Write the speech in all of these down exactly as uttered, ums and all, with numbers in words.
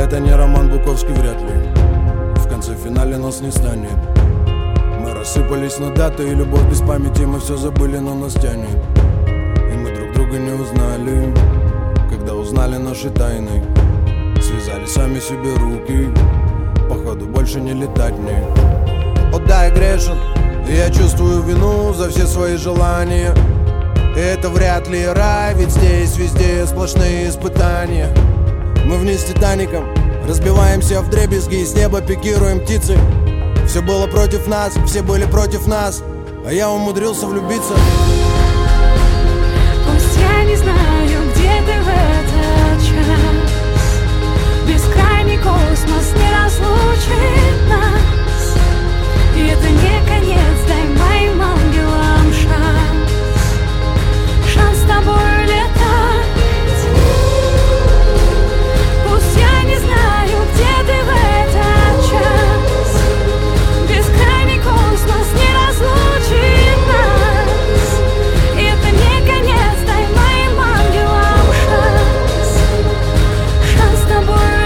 это не Роман Буковский, вряд ли. В конце финале нас не станет. Мы рассыпались на даты и любовь без памяти. Мы все забыли, но нас тянет. И мы друг друга не узнали. Когда узнали наши тайны, связали сами себе руки. Походу больше не летать мне. О да, я грешен, и я чувствую вину за все свои желания. И это вряд ли рай, ведь здесь везде сплошные испытания. Мы вниз с Титаником разбиваемся вдребезги, и с неба пикируем птицы. Все было против нас, все были против нас, а я умудрился влюбиться. Пусть я не знаю, где ты в этот час, бескрайний космос не разлучит нас. И это не конец, дай моим ангелам шанс, шанс с тобой летать. Пусть я не знаю, где ты в этот час, бескрайний космос не разлучит нас. И это не конец, дай моим ангелам шанс, шанс с тобой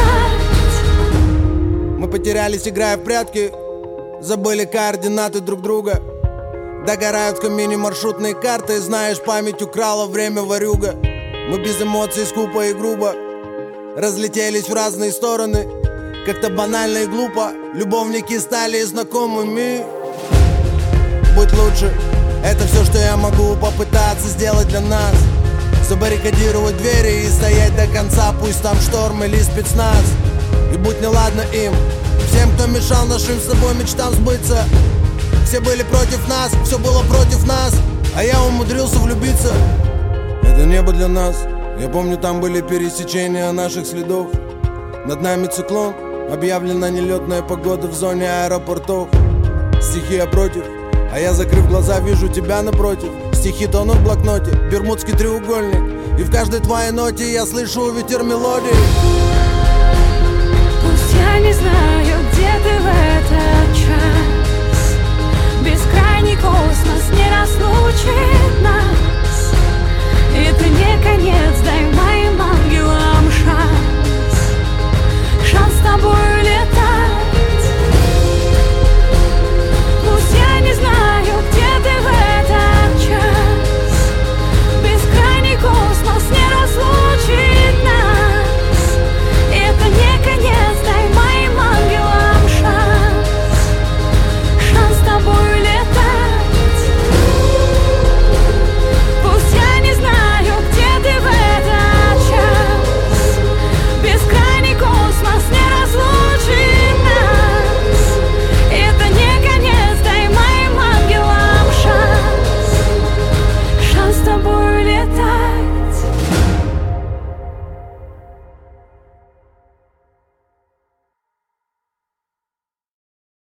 летать. Мы потерялись, играя в прятки, забыли координаты друг друга. Догорают в камине маршрутные карты. Знаешь, память украла время, ворюга. Мы без эмоций, скупо и грубо разлетелись в разные стороны. Как-то банально и глупо любовники стали знакомыми. Будь лучше, это все, что я могу попытаться сделать для нас. Забаррикадировать двери и стоять до конца. Пусть там шторм или спецназ. И будь неладно им, всем, кто мешал нашим с собой мечтам сбыться. Все были против нас, все было против нас, а я умудрился влюбиться. Это небо для нас. Я помню, там были пересечения наших следов. Над нами циклон, объявлена нелетная погода в зоне аэропортов. Стихия против, а я, закрыв глаза, вижу тебя напротив. Стихи тонут в блокноте, бермудский треугольник, и в каждой твоей ноте я слышу ветер мелодии. Пусть я не знаю, где ты в этот час, бескрайний космос не разлучит нас.